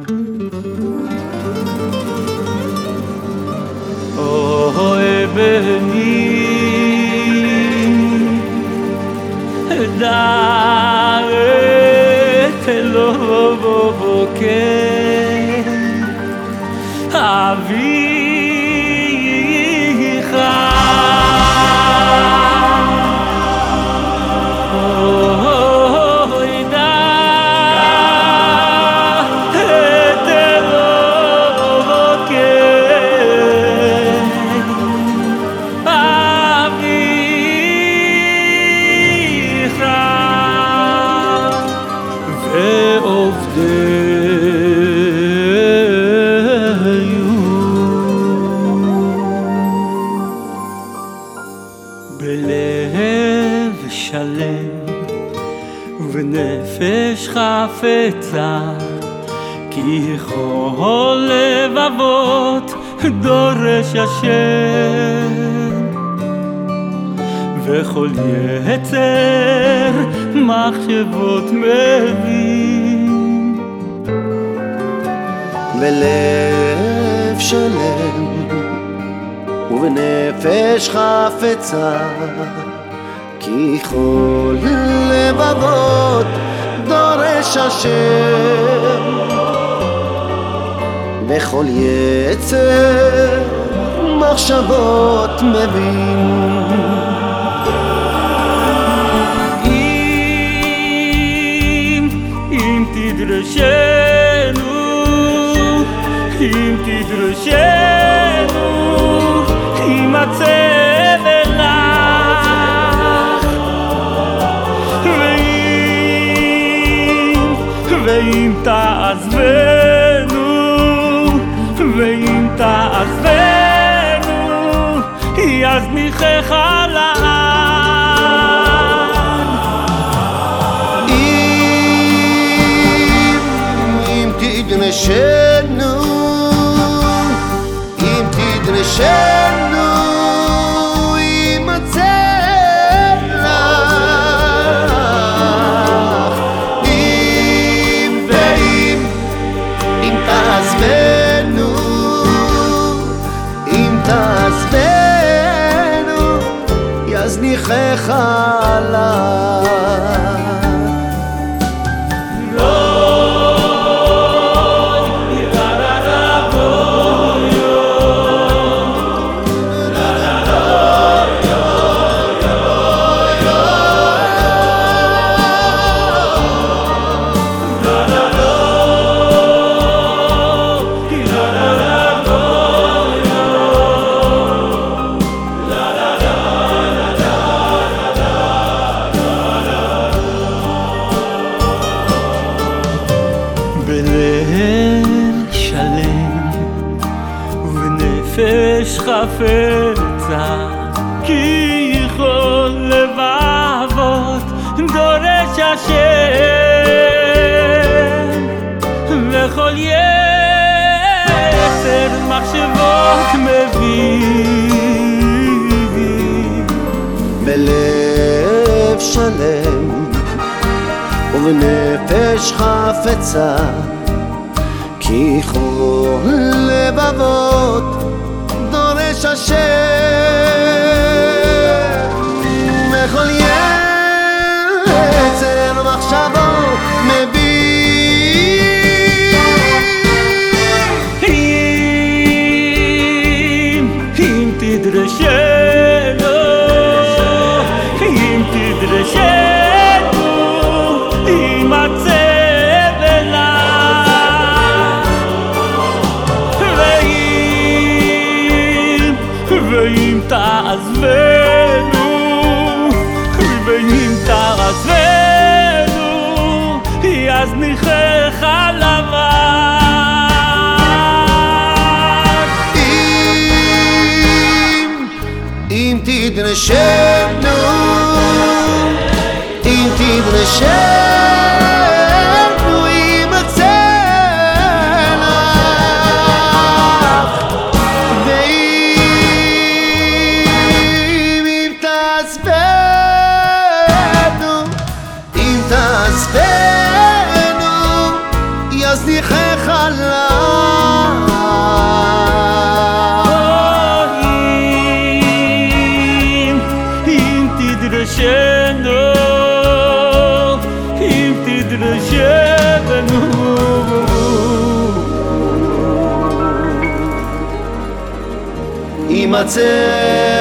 בני דארת לו בוקר אביך בלב שלם ובנפש חפצה, כי כל לבבות דורש השם, וכל יצר מחשבות מבין. בלב שלם ובנפש חפצה, כי כל לבבות דורש השם, וכל יצר מחשבות מבין. אם תדרשנו, אם תדרשנו, יימצא לך, ואם תעזבנו, ואם תעזבנו, יזניחך לעד. אם תדרשנו, אם תדרשנו, יימצא לך. אם תעזבנו, אם תעזבנו, יזניחך לך. בלב שלם ובנפש חפצה, כי כל לבבות דורש השם, וכל יצר מחשבות מבין. בלב שלם ובנפש חפצה, כי כל לבבות דורש השם, וכל יצר מחשבות מבין. אם תדרשנו, אם תדרשנו, יימצא ואם תעזבנו, ואם תעזבנו, יזניחך לבד. אם תדרשנו, אם תדרשנו, יימצא לך. ואם תעזבנו, אם תעזבנו, יזניחך בחלל. אם תדרשנו, אם תדרשנו, יימצא